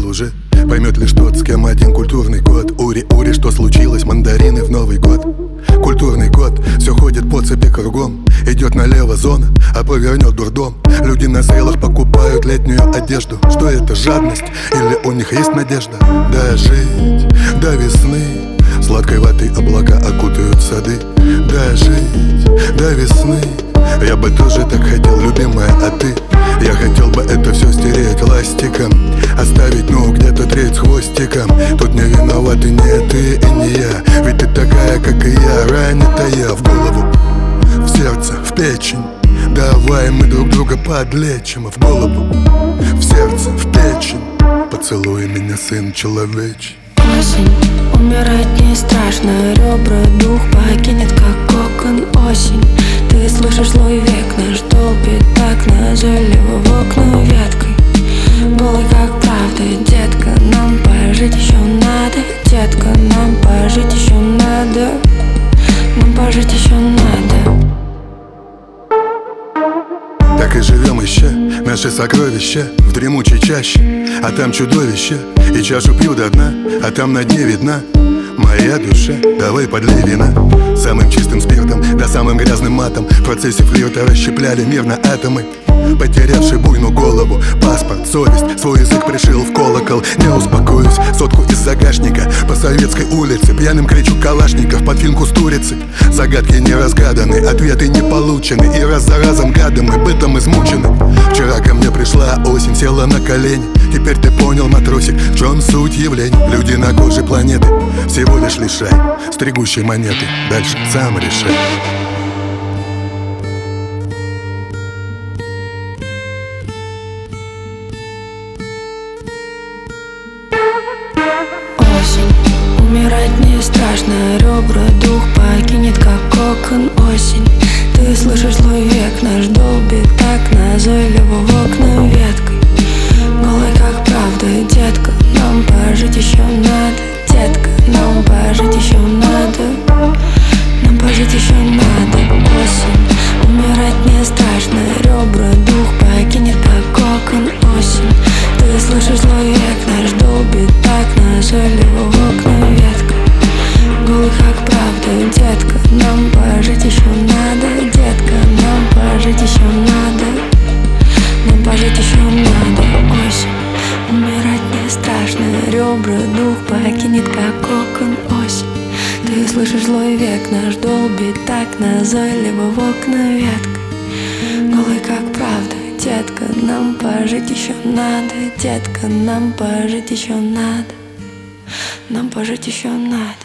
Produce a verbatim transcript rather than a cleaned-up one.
понял уже. Поймет лишь тот, с кем один культурный код. Ури, ури, что случилось? Мандарины в Новый год. Культурный код, все ходит по цепи кругом. Идет налево зона, а повернет дурдом. Люди на сейлах покупают летнюю одежду. Что это, жадность? Или у них есть надежда? Дожить до весны, сладкой ватой облака окутают сады. Дожить до весны, я бы тоже так хотел, любимая, а ты? Я хотел бы это все стереть ластиком, оставить, ну, где-то треть с хвостиком. Тут не виноваты не ты и не я, ведь ты такая, как и я, ранитая в голову, в сердце, в печень. Давай мы друг друга подлечим. В голову, в сердце, в печень. Поцелуй меня, сын человечий. Осень, умирать не страшно. Ребра дух покинет, как кокон. Осень, ты слышишь злой век наш долбит так назойливо в окна веткой. Голый как правда, детка, нам пожить еще надо. Детка, нам пожить еще надо. Нам пожить еще надо. Так и живем еще, наши сокровища в дремучей чаще. А там чудовище, и чашу пью до дна, а там на дне видна моя душа. Давай подлей вина самым чистым спиртом, да самым грязным матом. В процессе флирта расщепляли мир на атомы. Потерявший буйную голову, паспорт, совесть, свой язык пришил в колокол. Не успокоюсь, сотку из загашника по советской улице пьяным кричу калашников под фильм Кустурицы. Загадки не разгаданы, ответы не получены, и раз за разом гады мы бытом измучены. Вчера ко мне пришла осень, села на колени. Теперь ты понял, матросик, в чем суть явлений. Люди на коже планеты, всего лишь лишай стригущей монеты, дальше сам решай. Умирать не страшно, ребра дух покинет, как кокон. Осень, ты слышишь злой век наш долбит так назойливо в окна веткой. Голый как правда, детка, нам пожить еще надо. Детка, нам пожить еще надо. Нам пожить еще надо. Осень, умирать не страшно, ребра дух покинет, как кокон. Осень, ты слышишь злой век наш долбит так назойливо в окна веткой. Голый как правда, детка, нам пожить еще надо. Детка, нам пожить еще надо. Нам пожить еще надо. Осень, умирать не страшно, ребра дух покинет, как кокон. Осень, ты слышишь злой век наш долбит так назойливо в окна веткой. Голый как правда, детка, нам пожить еще надо. Детка, нам пожить еще надо. Нам пожить еще надо.